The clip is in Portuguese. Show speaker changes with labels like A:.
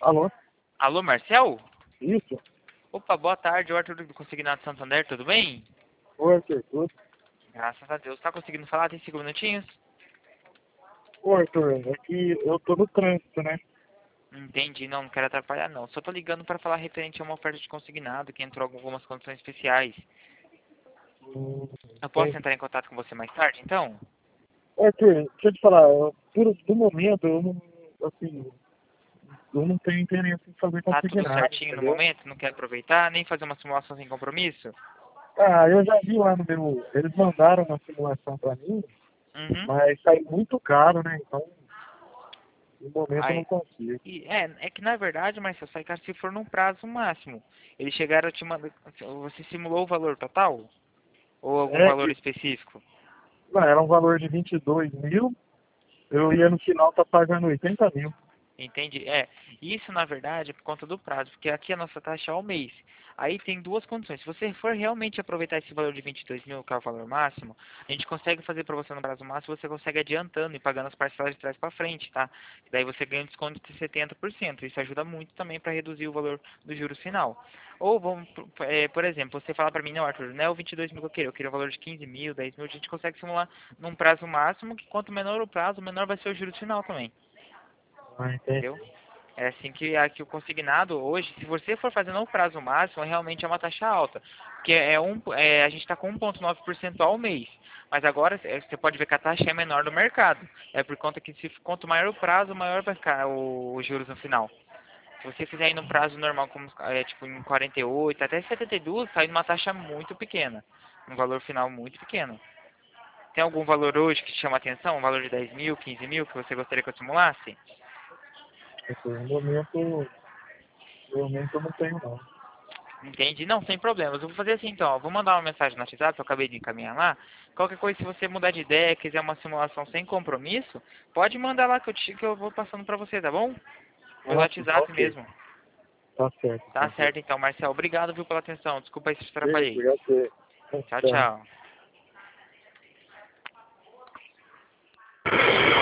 A: Alô?
B: Alô, Marcel?
A: Isso?
B: Opa, boa tarde, o Arthur do Consignado Santander, tudo bem?
A: Oi, Arthur, tudo?
B: Graças a Deus. Tá conseguindo falar? Tem 5 minutinhos?
A: Ô, Arthur, é que eu tô no trânsito, né?
B: Entendi, não quero atrapalhar não. Só tô ligando para falar referente a uma oferta de consignado que entrou com algumas condições especiais. Eu posso
A: Entendi.
B: entrar em contato com você mais tarde, então?
A: Ô, Arthur, deixa eu te falar, do momento eu não, assim, eu não tenho interesse em fazer
B: Tá tudo
A: consignado,
B: certinho no
A: entendeu?
B: momento? Não quer aproveitar? Nem fazer uma simulação sem compromisso?
A: Ah, eu já vi lá no meu, eles mandaram uma simulação pra mim,
B: Uhum.
A: mas sai muito caro, né? Então, no momento eu não
B: Aí,
A: consigo.
B: é que na verdade, Marcel, sai caro se for num prazo máximo. Eles chegaram a te mandar... Você simulou o valor total? Ou algum
A: É
B: valor
A: que,
B: específico?
A: não, era um valor de 22 mil, eu ia no final tá pagando 80 mil.
B: Entendi. É, isso na verdade é por conta do prazo, porque aqui a nossa taxa é ao mês. Aí tem duas condições. Se você for realmente aproveitar esse valor de 22 mil, que é o valor máximo, a gente consegue fazer para você no prazo máximo, você consegue adiantando e pagando as parcelas de trás para frente, tá? E daí você ganha um desconto de 70%. Isso ajuda muito também para reduzir o valor do juros final. Ou, vamos, por exemplo, você fala para mim, não, Arthur, não é o 22 mil que eu queria um valor de 15 mil, 10 mil, a gente consegue simular num prazo máximo, que quanto menor o prazo, menor vai ser o juros final também.
A: Ah, entendi.
B: Entendeu? É assim que aqui o consignado hoje, se você for fazer no prazo máximo, realmente é uma taxa alta. Porque a gente está com 1,9% ao mês. Mas agora você pode ver que a taxa é menor do mercado. É por conta que quanto maior o prazo, maior vai ficar os juros no final. Se você fizer aí num prazo normal, como tipo em 48 até 72, sai numa taxa muito pequena. Um valor final muito pequeno. Tem algum valor hoje que te chama a atenção? Um valor de 10 mil, 15 mil que você gostaria que eu simulasse?
A: Arthur, no momento eu não tenho não.
B: Entendi. Não, sem problemas. Eu vou fazer assim então, ó. Vou mandar uma mensagem no WhatsApp, eu acabei de encaminhar lá. Qualquer coisa, se você mudar de ideia, quiser uma simulação sem compromisso, pode mandar lá que eu vou passando pra você, tá bom? Pelo
A: Ah, sim,
B: WhatsApp
A: ok.
B: mesmo.
A: Tá certo,
B: Tá
A: então.
B: certo então, Marcel. Obrigado, viu, pela atenção. Desculpa aí se te
A: Beleza,
B: atrapalhei.
A: obrigado por você.
B: Tchau,
A: Tchau.
B: tchau.